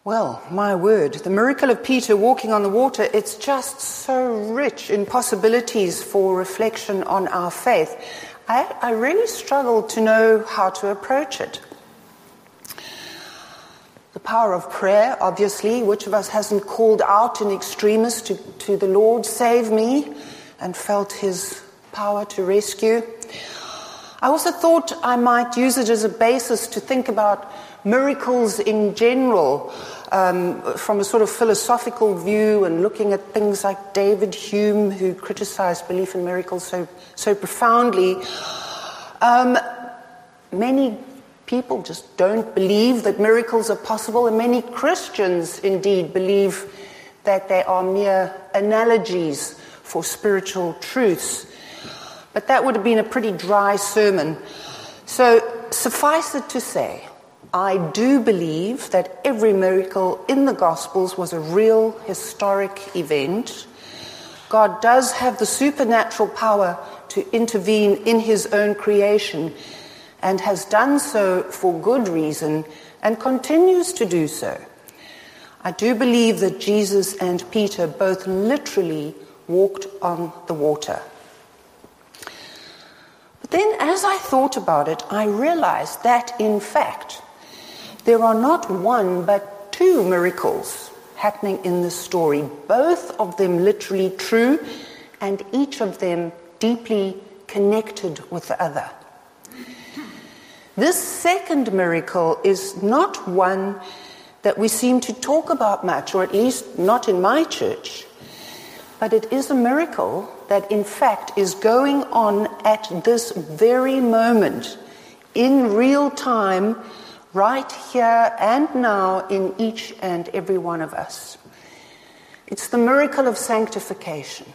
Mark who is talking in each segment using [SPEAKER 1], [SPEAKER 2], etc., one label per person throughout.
[SPEAKER 1] Well, my word, the miracle of Peter walking on the water, it's just so rich in possibilities for reflection on our faith. I really struggled to know how to approach it. The power of prayer, obviously. Which of us hasn't called out in extremis to the Lord, save me, and felt his power to rescue? I also thought I might use it as a basis to think about miracles in general, from a sort of philosophical view, and looking at things like David Hume, who criticized belief in miracles so profoundly. Many people just don't believe that miracles are possible, and many Christians indeed believe that they are mere analogies for spiritual truths. But that would have been a pretty dry sermon. So suffice it to say, I do believe that every miracle in the Gospels was a real historic event. God does have the supernatural power to intervene in his own creation, and has done so for good reason, and continues to do so. I do believe that Jesus and Peter both literally walked on the water. But then, as I thought about it, I realized that, in fact, there are not one but two miracles happening in this story, both of them literally true, and each of them deeply connected with the other. This second miracle is not one that we seem to talk about much, or at least not in my church, but it is a miracle that in fact is going on at this very moment, in real time, right here and now in each and every one of us. It's the miracle of sanctification.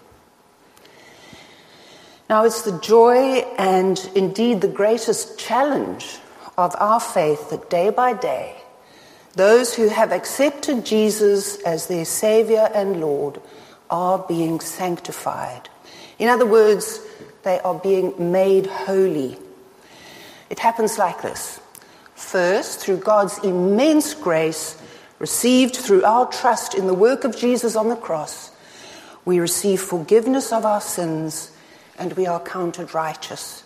[SPEAKER 1] Now, it's the joy and indeed the greatest challenge of our faith that day by day, those who have accepted Jesus as their Savior and Lord are being sanctified. In other words, they are being made holy. It happens like this. First, through God's immense grace, received through our trust in the work of Jesus on the cross, we receive forgiveness of our sins, and we are counted righteous.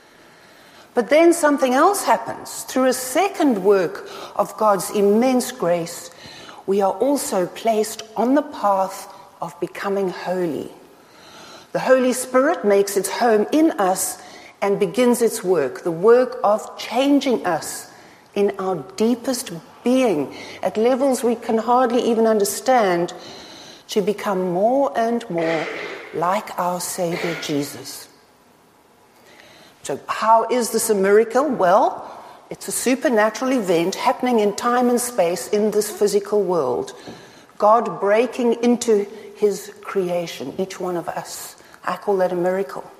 [SPEAKER 1] But then something else happens. Through a second work of God's immense grace, we are also placed on the path of becoming holy. The Holy Spirit makes its home in us and begins its work, the work of changing us in our deepest being, at levels we can hardly even understand, to become more and more like our Savior Jesus. So how is this a miracle? Well, it's a supernatural event happening in time and space in this physical world. God breaking into his creation, each one of us. I call that a miracle.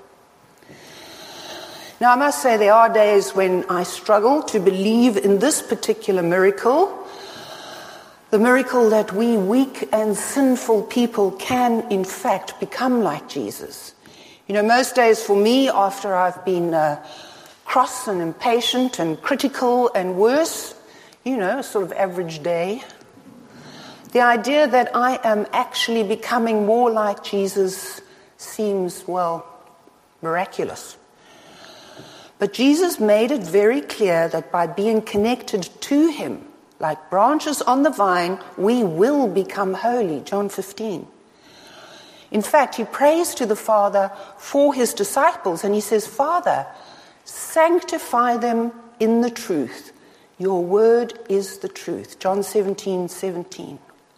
[SPEAKER 1] Now, I must say there are days when I struggle to believe in this particular miracle, the miracle that we weak and sinful people can, in fact, become like Jesus. You know, most days for me, after I've been cross and impatient and critical and worse, you know, a sort of average day, the idea that I am actually becoming more like Jesus seems, well, miraculous. But Jesus made it very clear that by being connected to him, like branches on the vine, we will become holy, John 15. In fact, he prays to the Father for his disciples, and he says, Father, sanctify them in the truth. Your word is the truth, John 17:17.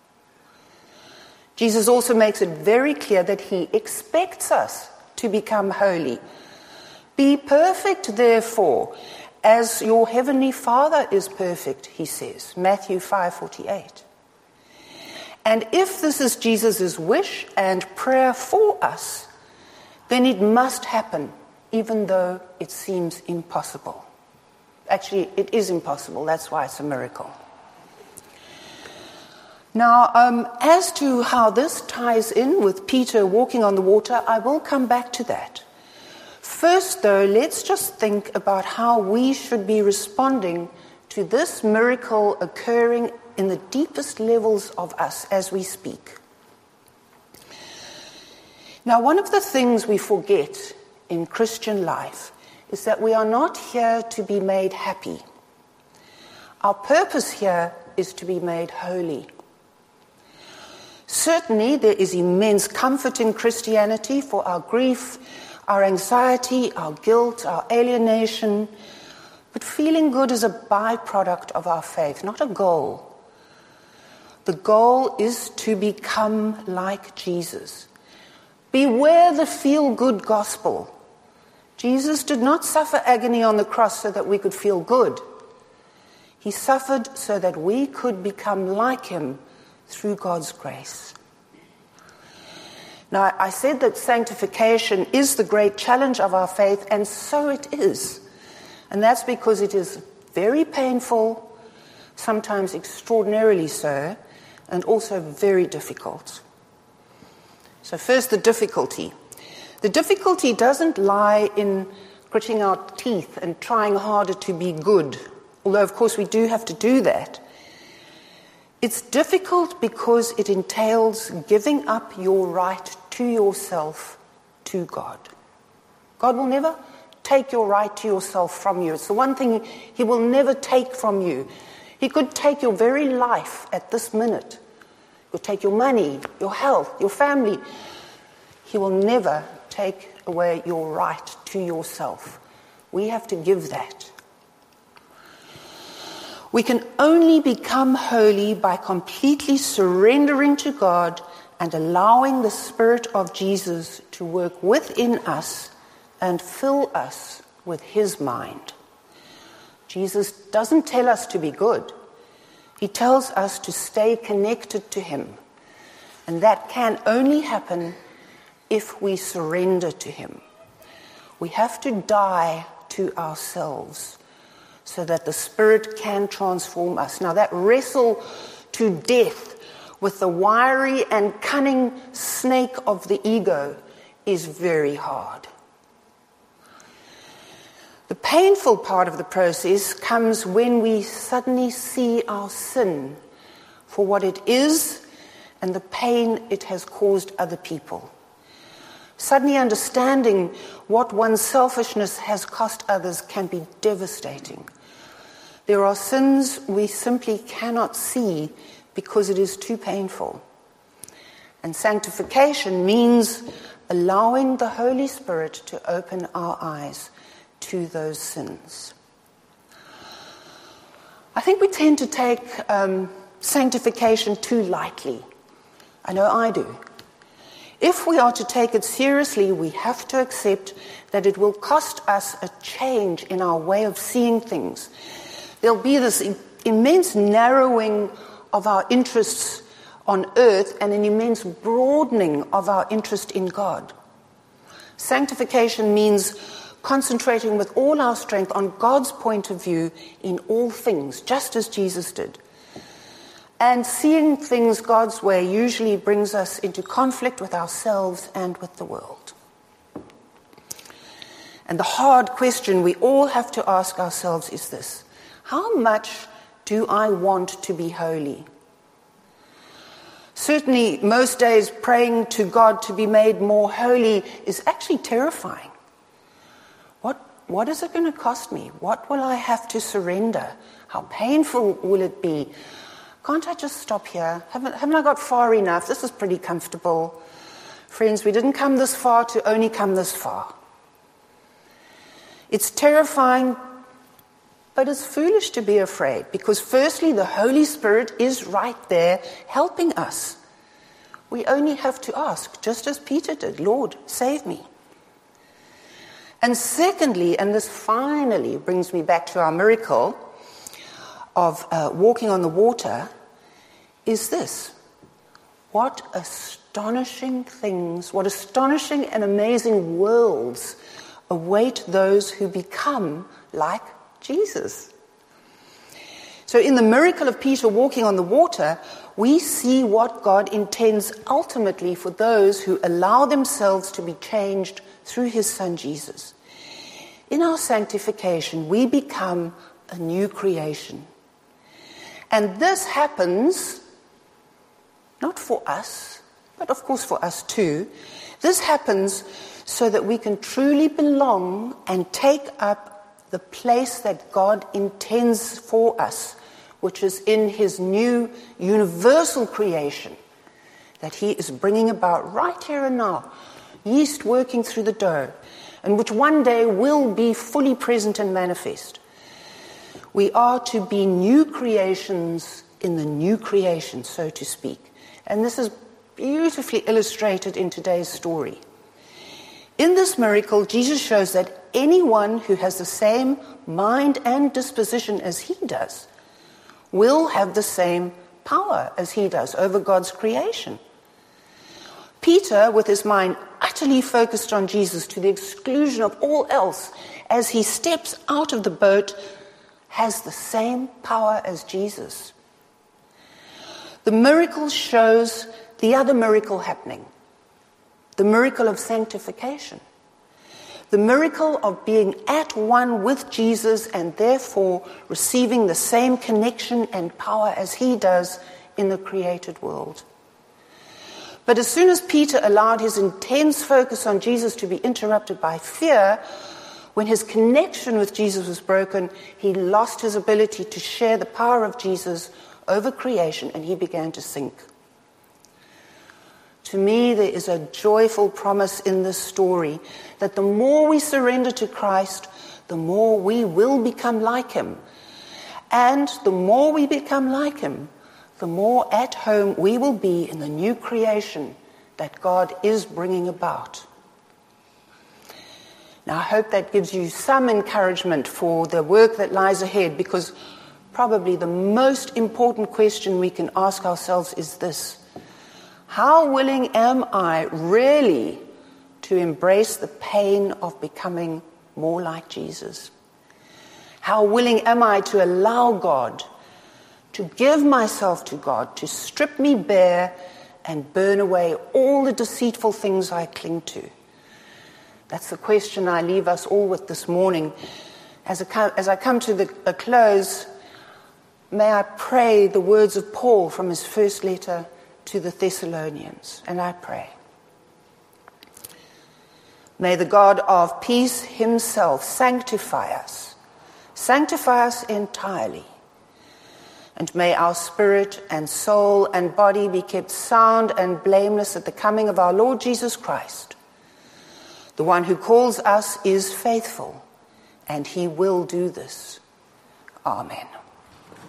[SPEAKER 1] Jesus also makes it very clear that he expects us to become holy. Be perfect, therefore, as your heavenly Father is perfect, he says, Matthew 5:48. And if this is Jesus' wish and prayer for us, then it must happen, even though it seems impossible. Actually, it is impossible. That's why it's a miracle. Now, as to how this ties in with Peter walking on the water, I will come back to that. First, though, let's just think about how we should be responding to this miracle occurring in the deepest levels of us as we speak. Now, one of the things we forget in Christian life is that we are not here to be made happy. Our purpose here is to be made holy. Certainly, there is immense comfort in Christianity for our grief, our anxiety, our guilt, our alienation. But feeling good is a byproduct of our faith, not a goal. The goal is to become like Jesus. Beware the feel-good gospel. Jesus did not suffer agony on the cross so that we could feel good. He suffered so that we could become like him through God's grace. Now, I said that sanctification is the great challenge of our faith, and so it is. And that's because it is very painful, sometimes extraordinarily so, and also very difficult. So first, the difficulty. The difficulty doesn't lie in gritting our teeth and trying harder to be good, although, of course, we do have to do that. It's difficult because it entails giving up your right to yourself to God. God will never take your right to yourself from you. It's the one thing he will never take from you. He could take your very life at this minute. He could take your money, your health, your family. He will never take away your right to yourself. We have to give that. We can only become holy by completely surrendering to God and allowing the Spirit of Jesus to work within us and fill us with his mind. Jesus doesn't tell us to be good. He tells us to stay connected to him. And that can only happen if we surrender to him. We have to die to ourselves so that the Spirit can transform us. Now, that wrestle to death with the wiry and cunning snake of the ego is very hard. The painful part of the process comes when we suddenly see our sin for what it is and the pain it has caused other people. Suddenly understanding what one's selfishness has cost others can be devastating. There are sins we simply cannot see because it is too painful. And sanctification means allowing the Holy Spirit to open our eyes to those sins. I think we tend to take sanctification too lightly. I know I do. If we are to take it seriously, we have to accept that it will cost us a change in our way of seeing things. There'll be this immense narrowing of our interests on earth and an immense broadening of our interest in God. Sanctification means concentrating with all our strength on God's point of view in all things, just as Jesus did. And seeing things God's way usually brings us into conflict with ourselves and with the world. And the hard question we all have to ask ourselves is this: how much do I want to be holy? Certainly, most days praying to God to be made more holy is actually terrifying. What is it going to cost me? What will I have to surrender? How painful will it be? Can't I just stop here? Haven't I got far enough? This is pretty comfortable. Friends, we didn't come this far to only come this far. It's terrifying, but it's foolish to be afraid, because firstly, the Holy Spirit is right there helping us. We only have to ask, just as Peter did, Lord, save me. And secondly, and this finally brings me back to our miracle of walking on the water, is this: what astonishing things, what astonishing and amazing worlds await those who become like Jesus. So in the miracle of Peter walking on the water, we see what God intends ultimately for those who allow themselves to be changed through his Son Jesus. In our sanctification, we become a new creation. And this happens, not for us, but of course for us too. This happens so that we can truly belong and take up the place that God intends for us, which is in his new universal creation that he is bringing about right here and now, yeast working through the dough, and which one day will be fully present and manifest. We are to be new creations in the new creation, so to speak. And this is beautifully illustrated in today's story. In this miracle, Jesus shows that anyone who has the same mind and disposition as he does will have the same power as he does over God's creation. Peter, with his mind utterly focused on Jesus to the exclusion of all else, as he steps out of the boat, has the same power as Jesus. The miracle shows the other miracle happening, the miracle of sanctification, the miracle of being at one with Jesus and therefore receiving the same connection and power as he does in the created world. But as soon as Peter allowed his intense focus on Jesus to be interrupted by fear, when his connection with Jesus was broken, he lost his ability to share the power of Jesus over creation, and he began to sink. To me, there is a joyful promise in this story that the more we surrender to Christ, the more we will become like him. And the more we become like him, the more at home we will be in the new creation that God is bringing about. Now, I hope that gives you some encouragement for the work that lies ahead, because probably the most important question we can ask ourselves is this: how willing am I really to embrace the pain of becoming more like Jesus? How willing am I to allow God to give myself to God, to strip me bare and burn away all the deceitful things I cling to? That's the question I leave us all with this morning. As I come to a close, may I pray the words of Paul from his first letter to the Thessalonians. And I pray. May the God of peace himself sanctify us entirely. And may our spirit and soul and body be kept sound and blameless at the coming of our Lord Jesus Christ. The one who calls us is faithful, and he will do this. Amen.